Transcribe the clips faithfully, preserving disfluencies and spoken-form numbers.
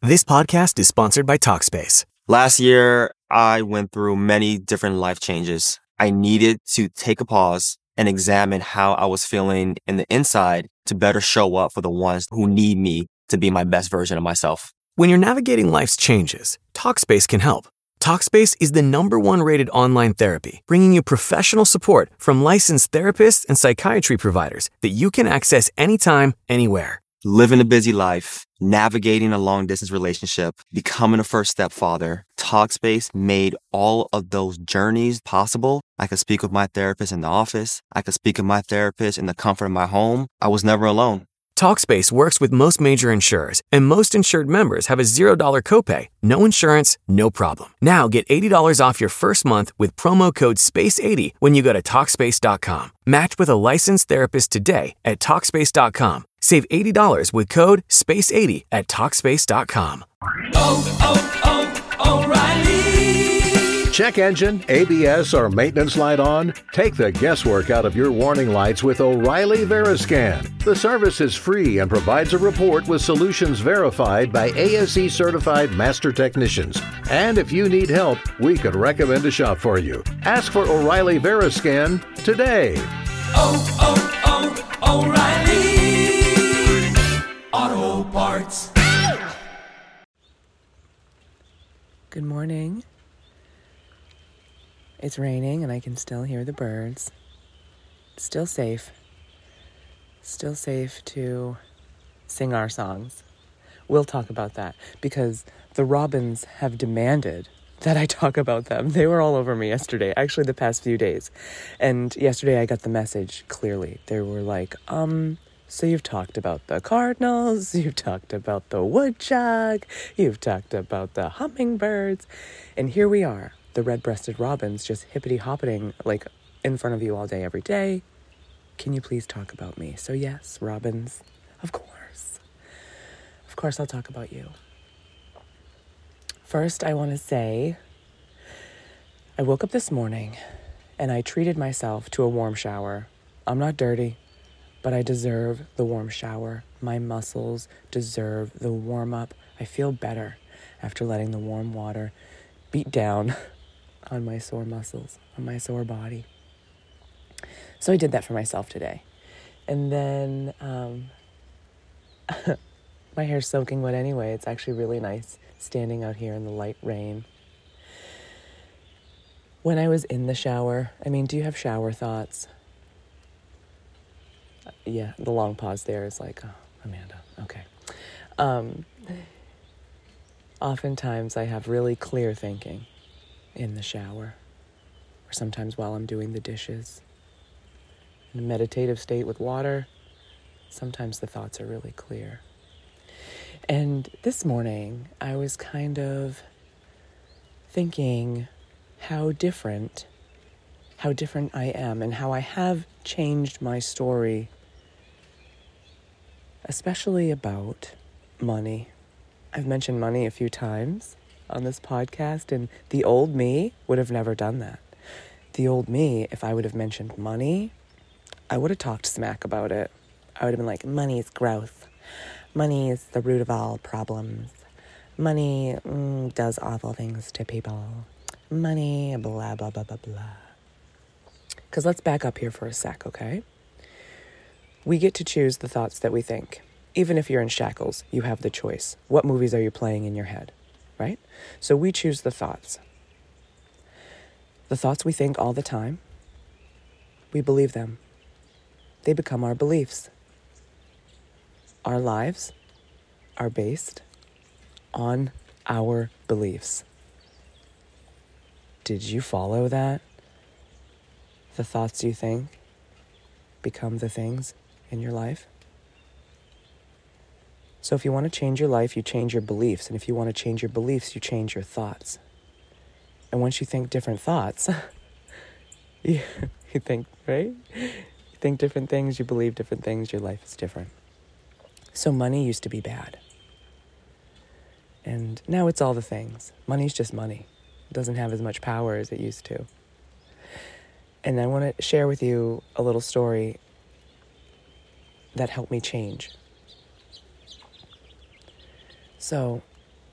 This podcast is sponsored by Talkspace. Last year, I went through many different life changes. I needed to take a pause and examine how I was feeling in the inside to better show up for the ones who need me to be my best version of myself. When you're navigating life's changes, Talkspace can help. Talkspace is the number one rated online therapy, bringing you professional support from licensed therapists and psychiatry providers that you can access anytime, anywhere. Living a busy life, navigating a long-distance relationship, becoming a first-step father, Talkspace made all of those journeys possible. I could speak with my therapist in the office. I could speak with my therapist in the comfort of my home. I was never alone. Talkspace works with most major insurers, and most insured members have a zero dollars copay. No insurance, no problem. Now get eighty dollars off your first month with promo code space eighty when you go to Talkspace dot com. Match with a licensed therapist today at Talkspace dot com. Save eighty dollars with code space eighty at Talkspace dot com. Oh, oh, oh, O'Reilly. Check engine, A B S, or maintenance light on? Take the guesswork out of your warning lights with O'Reilly Veriscan. The service is free and provides a report with solutions verified by A S E certified master technicians. And if you need help, we could recommend a shop for you. Ask for O'Reilly Veriscan today. Oh, oh, oh, O'Reilly Auto Parts. Good morning. It's raining and I can still hear the birds. Still safe. Still safe to sing our songs. We'll talk about that because the robins have demanded that I talk about them. They were all over me yesterday, actually the past few days. And yesterday I got the message clearly. They were like, um, so you've talked about the cardinals, you've talked about the woodchuck, you've talked about the hummingbirds, and here we are. The red-breasted robins just hippity-hoppeting like in front of you all day, every day. Can you please talk about me? So yes, robins, of course. Of course I'll talk about you. First, I want to say, I woke up this morning and I treated myself to a warm shower. I'm not dirty, but I deserve the warm shower. My muscles deserve the warm-up. I feel better after letting the warm water beat down on my sore muscles, on my sore body. So I did that for myself today. And then um, my hair's soaking wet anyway. It's actually really nice standing out here in the light rain. When I was in the shower, I mean, do you have shower thoughts? Uh, yeah, the long pause there is like, oh, Amanda, okay. Um, oftentimes I have really clear thinking in the shower, or sometimes while I'm doing the dishes. In a meditative state with water, sometimes the thoughts are really clear. And this morning, I was kind of thinking how different, how different I am, and how I have changed my story, especially about money. I've mentioned money a few times on this podcast, and the old me would have never done that. The old me, if I would have mentioned money, I would have talked smack about it. I would have been like, money is growth. Money is the root of all problems. Money mm, does awful things to people. Money, blah, blah, blah, blah, blah. Because let's back up here for a sec, okay? We get to choose the thoughts that we think. Even if you're in shackles, you have the choice. What movies are you playing in your head? Right? So we choose the thoughts. The thoughts we think all the time, we believe them. They become our beliefs. Our lives are based on our beliefs. Did you follow that? The thoughts you think become the things in your life. So if you want to change your life, you change your beliefs. And if you want to change your beliefs, you change your thoughts. And once you think different thoughts, you, you think, right? You think different things, you believe different things, your life is different. So money used to be bad. And now it's all the things. Money's just money. It doesn't have as much power as it used to. And I want to share with you a little story that helped me change. So,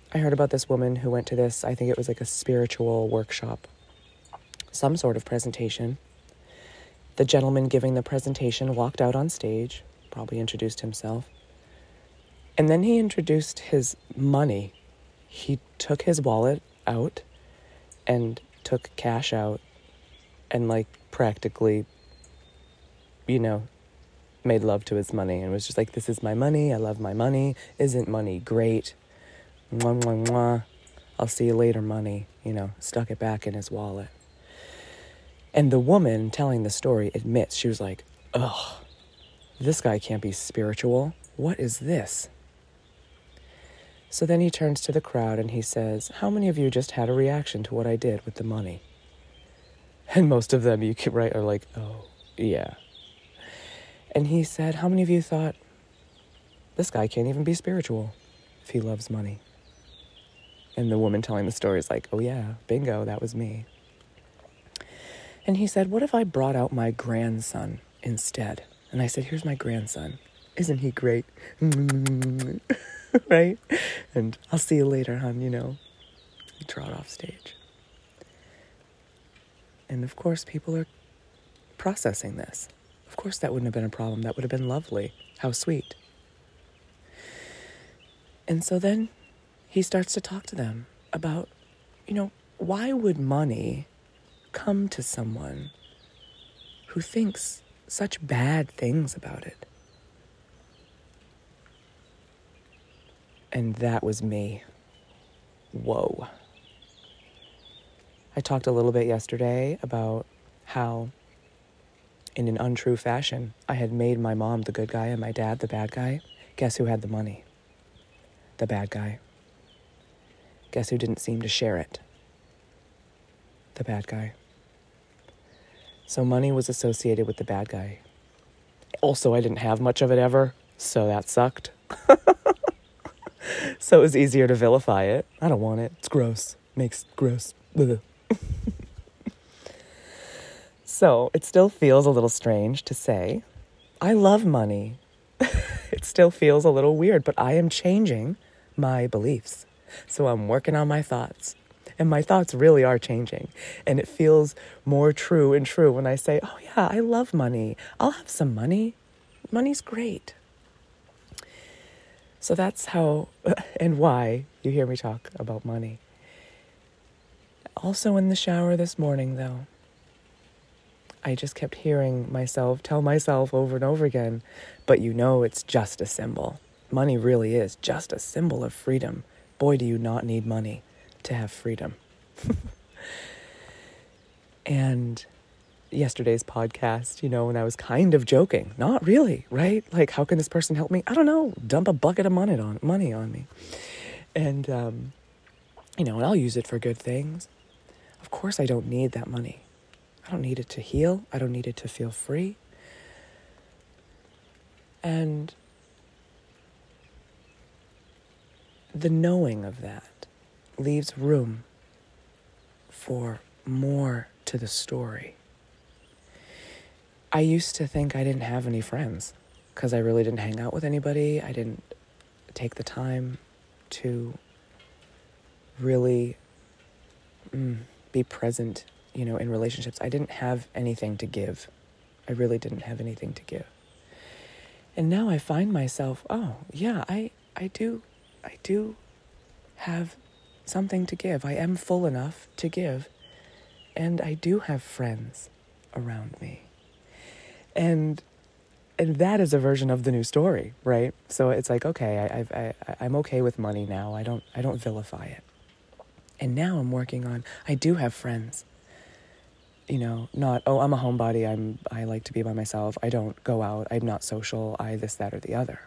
I heard about this woman who went to this, I think it was like a spiritual workshop, some sort of presentation. The gentleman giving the presentation walked out on stage, probably introduced himself, and then he introduced his money. He took his wallet out and took cash out and like practically, you know, made love to his money and was just like, this is my money. I love my money. Isn't money great? Mwah, mwah, mwah. I'll see you later, money. You know, stuck it back in his wallet. And the woman telling the story admits, she was like, ugh, this guy can't be spiritual. What is this? So then he turns to the crowd and he says, how many of you just had a reaction to what I did with the money? And most of them, you can write, are like, oh, yeah. And he said, how many of you thought, this guy can't even be spiritual if he loves money? And the woman telling the story is like, oh yeah, bingo, that was me. And he said, what if I brought out my grandson instead? And I said, here's my grandson. Isn't he great? Right? And I'll see you later, hon, you know. He trot off stage. And of course, people are processing this. Of course, that wouldn't have been a problem. That would have been lovely. How sweet. And so then he starts to talk to them about, you know, why would money come to someone who thinks such bad things about it? And that was me. Whoa. I talked a little bit yesterday about how, in an untrue fashion, I had made my mom the good guy and my dad the bad guy. Guess who had the money? The bad guy. Guess who didn't seem to share it? The bad guy. So money was associated with the bad guy. Also, I didn't have much of it ever, so that sucked. So it was easier to vilify it. I don't want it. It's gross. Makes gross. So it still feels a little strange to say, I love money. It still feels a little weird, but I am changing my beliefs. So I'm working on my thoughts. And my thoughts really are changing. And it feels more true and true when I say, oh yeah, I love money. I'll have some money. Money's great. So that's how and why you hear me talk about money. Also in the shower this morning, though, I just kept hearing myself tell myself over and over again, but you know it's just a symbol. Money really is just a symbol of freedom. Boy, do you not need money to have freedom. And yesterday's podcast, you know, when I was kind of joking, not really, right? Like, how can this person help me? I don't know. Dump a bucket of money on money on me. And, um, you know, and I'll use it for good things. Of course, I don't need that money. I don't need it to heal. I don't need it to feel free. And the knowing of that leaves room for more to the story. I used to think I didn't have any friends because I really didn't hang out with anybody. I didn't take the time to really mm, be present, you know, in relationships. I didn't have anything to give. I really didn't have anything to give. And now I find myself, oh, yeah, I, I do, I do have something to give. I am full enough to give. And I do have friends around me. And and that is a version of the new story, right? So it's like, okay, I, I, I, I'm okay with money now. I don't, I don't vilify it. And now I'm working on, I do have friends. You know, not, oh, I'm a homebody. I'm, I like to be by myself. I don't go out. I'm not social. I this, that, or the other.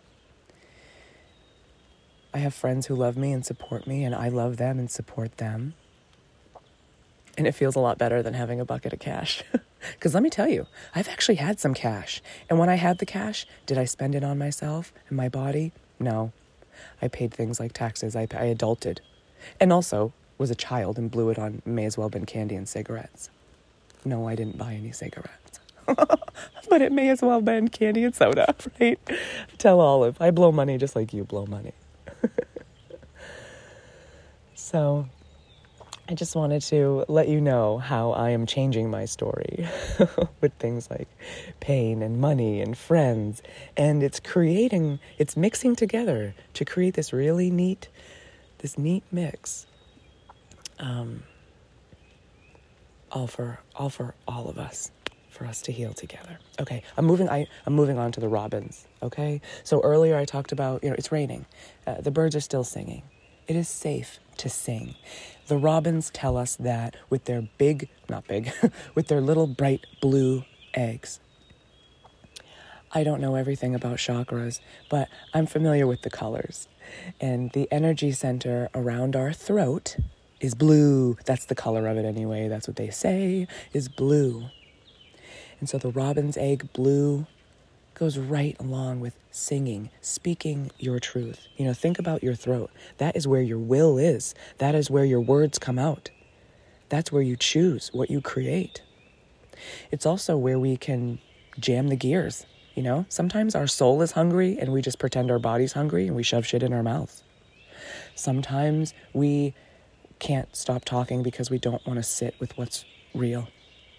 I have friends who love me and support me, and I love them and support them. And it feels a lot better than having a bucket of cash. Because let me tell you, I've actually had some cash. And when I had the cash, did I spend it on myself and my body? No. I paid things like taxes. I, I adulted. And also was a child and blew it on, may as well have been candy and cigarettes. No, I didn't buy any cigarettes. But it may as well have been candy and soda, right? Tell Olive, I blow money just like you blow money. So I just wanted to let you know how I am changing my story with things like pain and money and friends. And it's creating, it's mixing together to create this really neat, this neat mix. Um, all for, all for all of us, for us to heal together. Okay, I'm moving, I, I'm moving on to the robins, okay? So earlier I talked about, you know, it's raining. Uh, the birds are still singing. It is safe to sing. The robins tell us that with their big, not big, with their little bright blue eggs. I don't know everything about chakras, but I'm familiar with the colors. And the energy center around our throat is blue. That's the color of it anyway. That's what they say, is blue. And so the robin's egg blue goes right along with singing, speaking your truth. You know, think about your throat. That is where your will is. That is where your words come out. That's where you choose what you create. It's also where we can jam the gears. You know, sometimes our soul is hungry and we just pretend our body's hungry and we shove shit in our mouths. Sometimes we can't stop talking because we don't want to sit with what's real.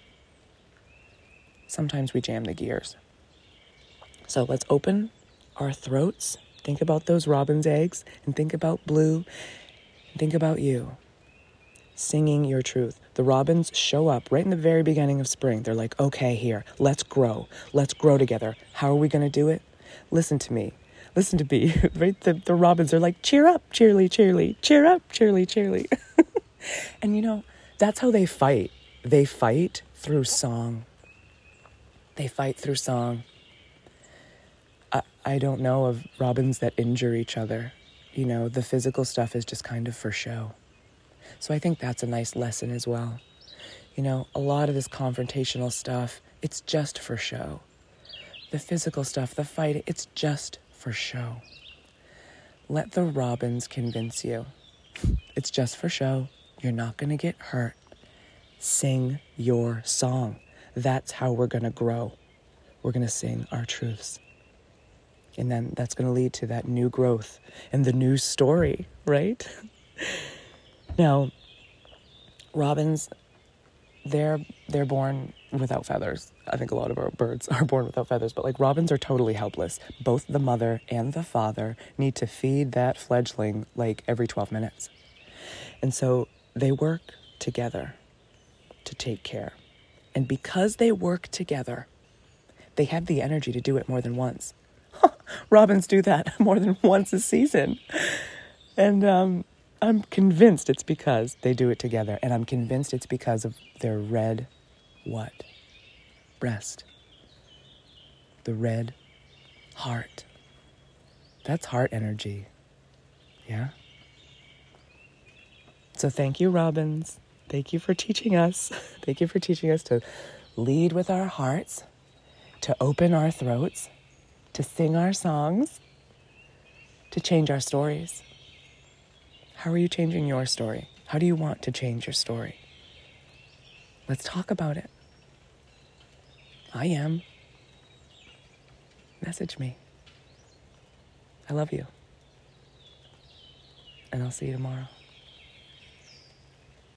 Sometimes we jam the gears. So let's open our throats, think about those robin's eggs, and think about blue, and think about you, singing your truth. The robins show up right in the very beginning of spring. They're like, okay, here, let's grow. Let's grow together. How are we going to do it? Listen to me. Listen to me. Right? The, the robins are like, cheer up, cheerly, cheerly, cheer up, cheerly, cheerly. And you know, that's how they fight. They fight through song. They fight through song. I, I don't know of robins that injure each other. You know, the physical stuff is just kind of for show. So I think that's a nice lesson as well. You know, a lot of this confrontational stuff, it's just for show. The physical stuff, the fight, it's just for show. Let the robins convince you. It's just for show. You're not going to get hurt. Sing your song. That's how we're going to grow. We're going to sing our truths. And then that's going to lead to that new growth and the new story, right? Now, robins, they're they're born without feathers. I think a lot of our birds are born without feathers, but like robins are totally helpless. Both the mother and the father need to feed that fledgling like every twelve minutes. And so they work together to take care. And because they work together, they have the energy to do it more than once. Robins do that more than once a season. And um, I'm convinced it's because they do it together. And I'm convinced it's because of their red, what? Breast. The red heart. That's heart energy. Yeah? So thank you, robins. Thank you for teaching us. Thank you for teaching us to lead with our hearts, to open our throats, to sing our songs, to change our stories. How are you changing your story? How do you want to change your story? Let's talk about it. I am. Message me. I love you. And I'll see you tomorrow.